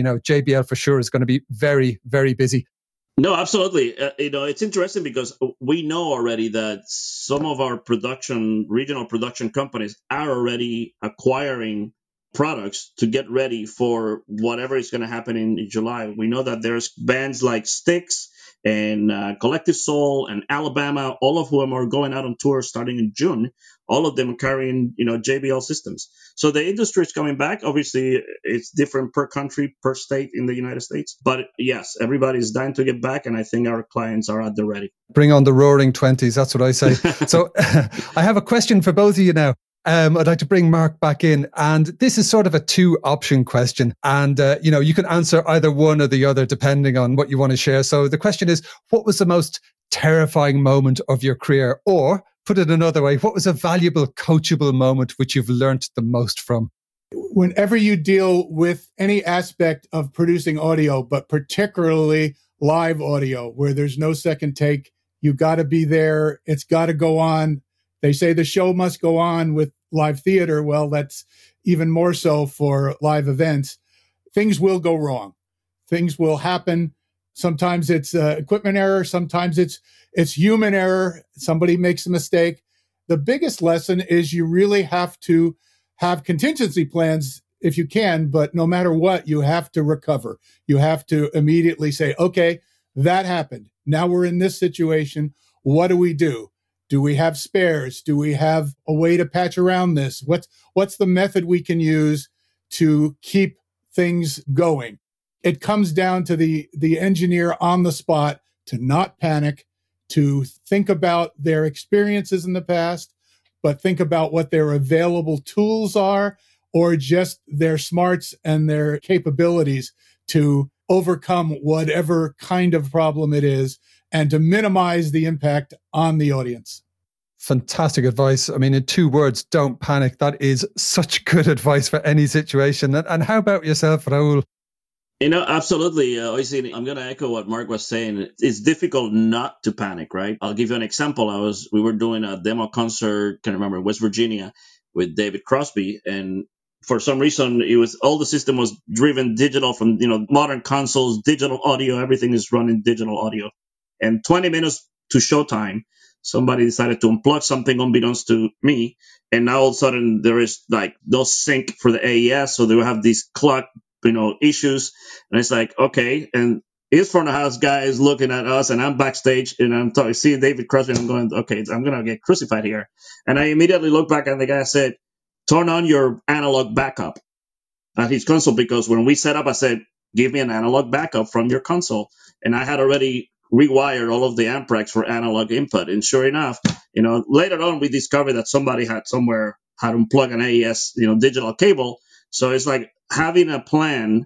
JBL for sure is going to be very, very busy. No, absolutely. It's interesting because we know already that some of our regional production companies are already acquiring products to get ready for whatever is going to happen in July. We know that there's bands like Styx and Collective Soul and Alabama, all of whom are going out on tour starting in June. All of them are carrying, JBL systems. So the industry is coming back. Obviously, it's different per country, per state in the United States. But yes, everybody's dying to get back, and I think our clients are at the ready. Bring on the roaring 20s. That's what I say. So I have a question for both of you now. I'd like to bring Mark back in, and this is sort of a 2-option question. And, you can answer either one or the other depending on what you want to share. So the question is, what was the most terrifying moment of your career? Or put it another way, what was a valuable, coachable moment which you've learned the most from? Whenever you deal with any aspect of producing audio, but particularly live audio, where there's no second take, you got to be there. It's got to go on. They say the show must go on with live theater. Well, that's even more so for live events. Things will go wrong. Things will happen. Sometimes it's equipment error. Sometimes it's human error. Somebody makes a mistake. The biggest lesson is you really have to have contingency plans if you can, but no matter what, you have to recover. You have to immediately say, okay, that happened. Now we're in this situation. What do we do? Do we have spares? Do we have a way to patch around this? What's the method we can use to keep things going? It comes down to the engineer on the spot to not panic, to think about their experiences in the past, but think about what their available tools are, or just their smarts and their capabilities to overcome whatever kind of problem it is, and to minimize the impact on the audience. Fantastic advice. I mean, in 2 words, don't panic. That is such good advice for any situation. And how about yourself, Raul? Absolutely. I'm going to echo what Mark was saying. It's difficult not to panic, right? I'll give you an example. We were doing a demo concert, can't remember, in West Virginia with David Crosby. And for some reason, all the system was driven digital from, modern consoles, digital audio, everything is running digital audio. And 20 minutes to showtime, somebody decided to unplug something unbeknownst to me. And now all of a sudden there is like no sync for the AES. So they will have these clock, issues. And it's like, okay. And his front of house guy is looking at us, and I'm backstage and I'm seeing David Crosby, and I'm going, okay, I'm going to get crucified here. And I immediately look back, and the guy said, turn on your analog backup at his console, because when we set up, I said, give me an analog backup from your console. And I had already rewired all of the amp racks for analog input. And sure enough, later on we discovered that somebody had unplugged an AES, digital cable. So it's like having a plan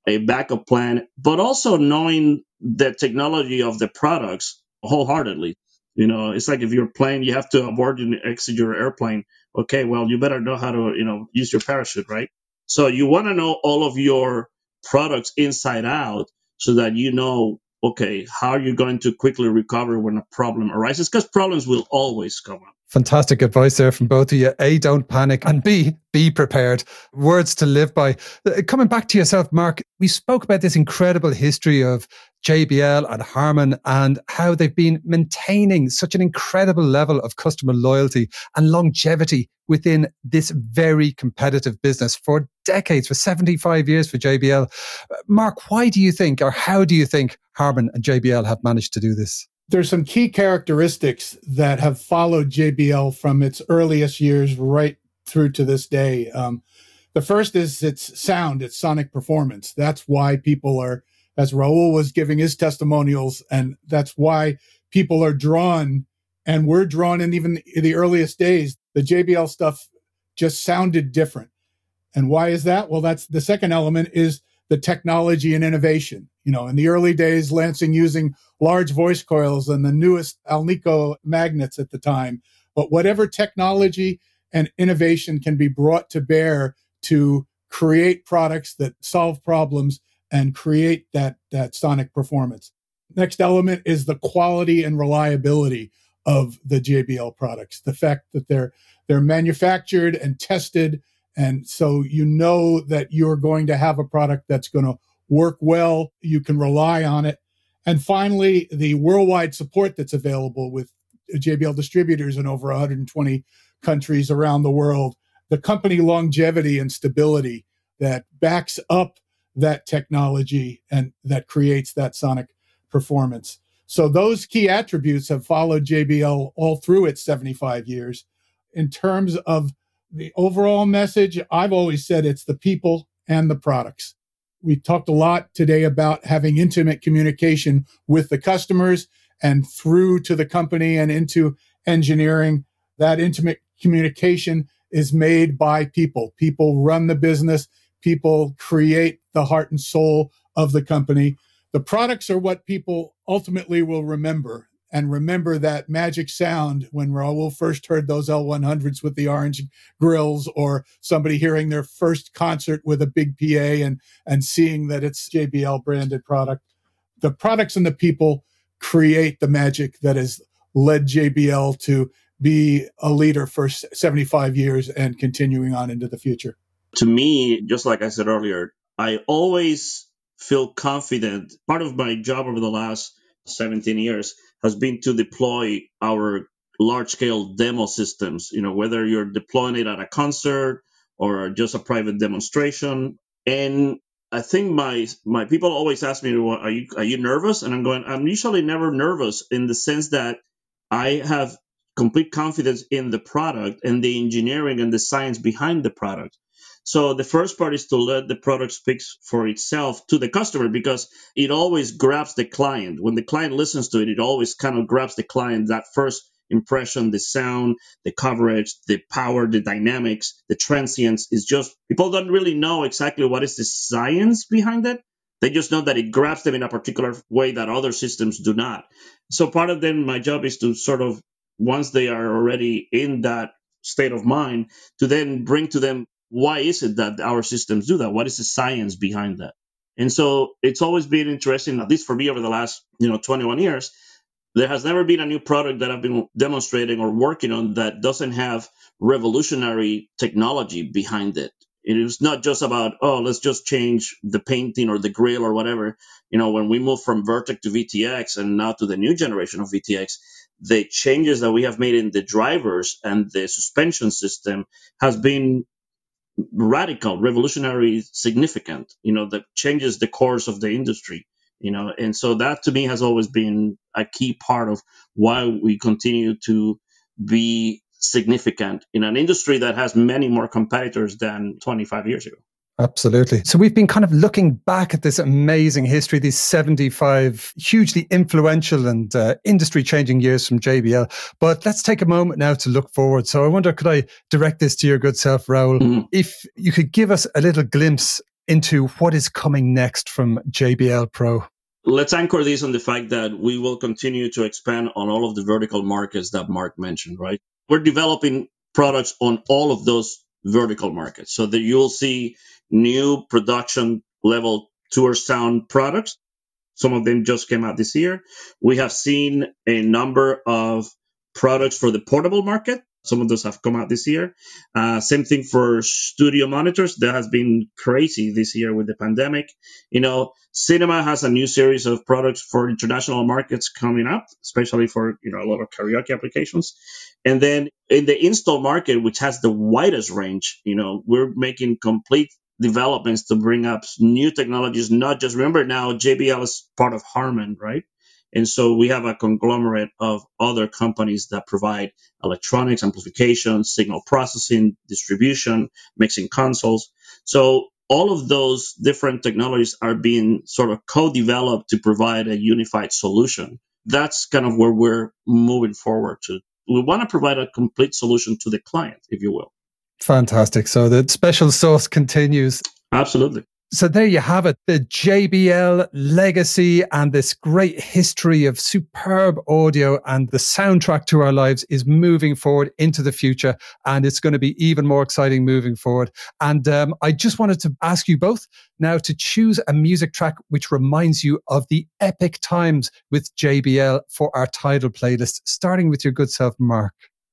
a backup plan, but also knowing the technology of the products wholeheartedly. It's like if you're playing, you have to abort and exit your airplane. Okay, well, you better know how to, use your parachute, right? So you want to know all of your products inside out so that you know, okay, how are you going to quickly recover when a problem arises? Because problems will always come up. Fantastic advice there from both of you. A, don't panic, and B, be prepared. Words to live by. Coming back to yourself, Mark, we spoke about this incredible history of JBL and Harman and how they've been maintaining such an incredible level of customer loyalty and longevity within this very competitive business for decades, for 75 years for JBL. Mark, why do you think, or how do you think Harman and JBL have managed to do this? There's some key characteristics that have followed JBL from its earliest years right through to this day. The first is its sound, its sonic performance. That's why people are, as Raul was giving his testimonials, and that's why people are drawn, and we're drawn in even in the earliest days. The JBL stuff just sounded different. And why is that? Well, that's the second element is the technology and innovation. In the early days, Lansing using large voice coils and the newest Alnico magnets at the time. But whatever technology and innovation can be brought to bear to create products that solve problems and create that sonic performance. Next element is the quality and reliability of the JBL products. The fact that they're manufactured and tested, and so you know that you're going to have a product that's going to work well, you can rely on it. And finally, the worldwide support that's available with JBL distributors in over 120 countries around the world. The company longevity and stability that backs up that technology and that creates that sonic performance. So those key attributes have followed JBL all through its 75 years. In terms of the overall message, I've always said it's the people and the products. We talked a lot today about having intimate communication with the customers and through to the company and into engineering. That intimate communication is made by people. People run the business. People create the heart and soul of the company. The products are what people ultimately will remember, and remember that magic sound when Raul first heard those L100s with the orange grills, or somebody hearing their first concert with a big PA and seeing that it's JBL branded product. The products and the people create the magic that has led JBL to be a leader for 75 years and continuing on into the future. To me, just like I said earlier, I always feel confident. Part of my job over the last 17 years has been to deploy our large-scale demo systems, whether you're deploying it at a concert or just a private demonstration. And I think my people always ask me, well, are you nervous? And I'm usually never nervous, in the sense that I have complete confidence in the product and the engineering and the science behind the product. So the first part is to let the product speak for itself to the customer, because it always grabs the client. When the client listens to it, it always kind of grabs the client, that first impression, the sound, the coverage, the power, the dynamics, the transients. Is just, people don't really know exactly what is the science behind it. They just know that it grabs them in a particular way that other systems do not. So part of then my job is to sort of, once they are already in that state of mind, to then bring to them, why is it that our systems do that? What is the science behind that? And so it's always been interesting, at least for me over the last 21 years. There has never been a new product that I've been demonstrating or working on that doesn't have revolutionary technology behind it. It is not just about, let's just change the painting or the grill or whatever. When we moved from Vertec to VTX and now to the new generation of VTX, the changes that we have made in the drivers and the suspension system has been radical, revolutionary, significant, that changes the course of the industry, and so that to me has always been a key part of why we continue to be significant in an industry that has many more competitors than 25 years ago. Absolutely. So we've been kind of looking back at this amazing history, these 75 hugely influential and industry-changing years from JBL. But let's take a moment now to look forward. So I wonder, could I direct this to your good self, Raul? Mm-hmm. If you could give us a little glimpse into what is coming next from JBL Pro? Let's anchor this on the fact that we will continue to expand on all of the vertical markets that Mark mentioned, right? We're developing products on all of those vertical markets so that you'll see new production level tour sound products. Some of them just came out this year. We have seen a number of products for the portable market. Some of those have come out this year. Same thing for studio monitors. That has been crazy this year with the pandemic. Cinema has a new series of products for international markets coming up, especially for, a lot of karaoke applications. And then in the install market, which has the widest range, we're making complete developments to bring up new technologies. Not just, remember now, JBL is part of Harman, right? And so we have a conglomerate of other companies that provide electronics, amplification, signal processing, distribution, mixing consoles. So all of those different technologies are being sort of co-developed to provide a unified solution. That's kind of where we're moving forward to. We want to provide a complete solution to the client, if you will. Fantastic. So the special sauce continues. Absolutely. So there you have it, the JBL legacy and this great history of superb audio, and the soundtrack to our lives is moving forward into the future, and it's going to be even more exciting moving forward. And I just wanted to ask you both now to choose a music track which reminds you of the epic times with JBL for our title playlist, starting with your good self, Mark.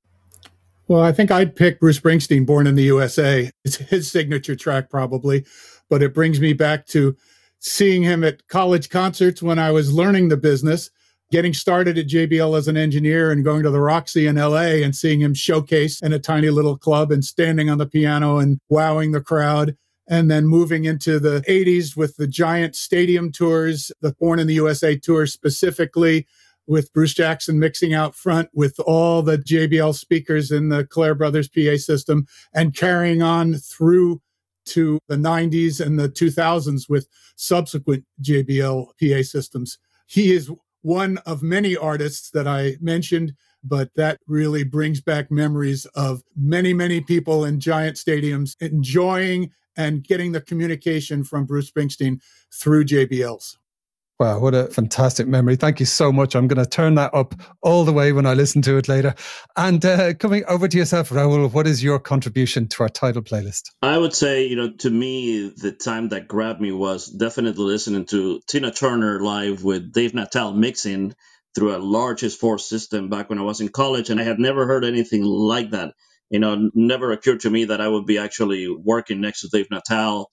Well, I think I'd pick Bruce Springsteen, Born in the USA. It's his signature track probably, but it brings me back to seeing him at college concerts when I was learning the business, getting started at JBL as an engineer and going to the Roxy in LA and seeing him showcase in a tiny little club and standing on the piano and wowing the crowd. And then moving into the 80s with the giant stadium tours, the Born in the USA tour specifically, with Bruce Jackson mixing out front with all the JBL speakers in the Clair Brothers PA system, and carrying on through to the 90s and the 2000s with subsequent JBL PA systems. He is one of many artists that I mentioned, but that really brings back memories of many, many people in giant stadiums enjoying and getting the communication from Bruce Springsteen through JBLs. Wow, what a fantastic memory. Thank you so much. I'm going to turn that up all the way when I listen to it later. And coming over to yourself, Raul, what is your contribution to our title playlist? I would say, to me, the time that grabbed me was definitely listening to Tina Turner live with Dave Natal mixing through a large S4 system back when I was in college. And I had never heard anything like that. Never occurred to me that I would be actually working next to Dave Natal,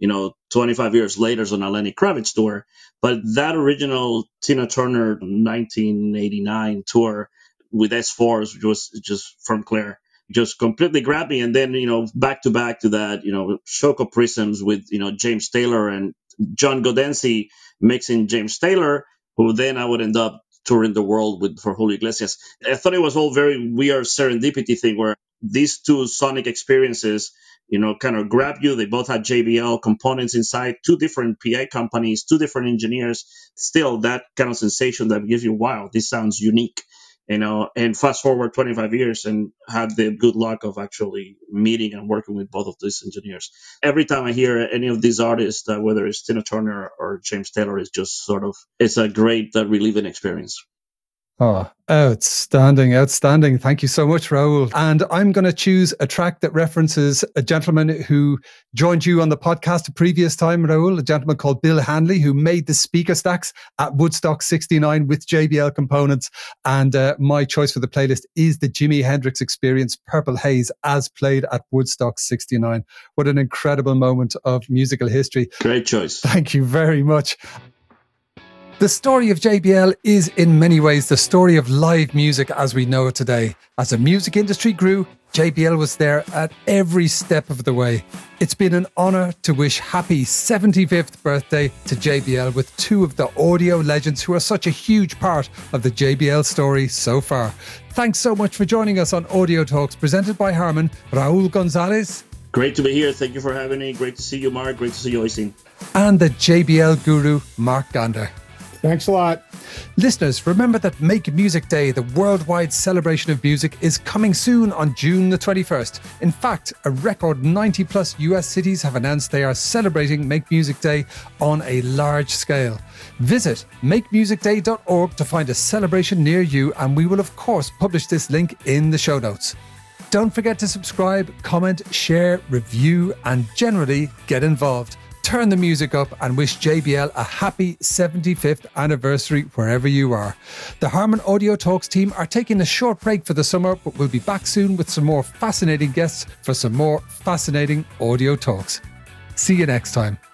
25 years later on a Lenny Kravitz tour. But that original Tina Turner 1989 tour with S4s was just from Clair, just completely grabbed me. And then, back to that, Shoko Prisms with, James Taylor and John Godenzi mixing James Taylor, who then I would end up touring the world for Julio Iglesias. I thought it was all very weird serendipity thing where these two sonic experiences, kind of grab you. They both had JBL components inside, two different PA companies, two different engineers. Still, that kind of sensation that gives you, wow, this sounds unique. And fast forward 25 years and had the good luck of actually meeting and working with both of these engineers. Every time I hear any of these artists, whether it's Tina Turner or James Taylor, it's just it's a great relieving experience. Oh, outstanding. Thank you so much, Raul. And I'm going to choose a track that references a gentleman who joined you on the podcast a previous time, Raul, a gentleman called Bill Hanley, who made the speaker stacks at Woodstock 69 with JBL components. And my choice for the playlist is the Jimi Hendrix Experience Purple Haze as played at Woodstock 69. What an incredible moment of musical history. Great choice. Thank you very much. The story of JBL is in many ways the story of live music as we know it today. As the music industry grew, JBL was there at every step of the way. It's been an honour to wish happy 75th birthday to JBL with two of the audio legends who are such a huge part of the JBL story so far. Thanks so much for joining us on Audio Talks, presented by Harman, Raul Gonzalez. Great to be here. Thank you for having me. Great to see you, Mark. Great to see you, Oisin. And the JBL guru, Mark Gander. Thanks a lot. Listeners, remember that Make Music Day, the worldwide celebration of music, is coming soon on June the 21st. In fact, a record 90 plus US cities have announced they are celebrating Make Music Day on a large scale. Visit makemusicday.org to find a celebration near you, and we will of course publish this link in the show notes. Don't forget to subscribe, comment, share, review, and generally get involved. Turn the music up and wish JBL a happy 75th anniversary wherever you are. The Harman Audio Talks team are taking a short break for the summer, but we'll be back soon with some more fascinating guests for some more fascinating audio talks. See you next time.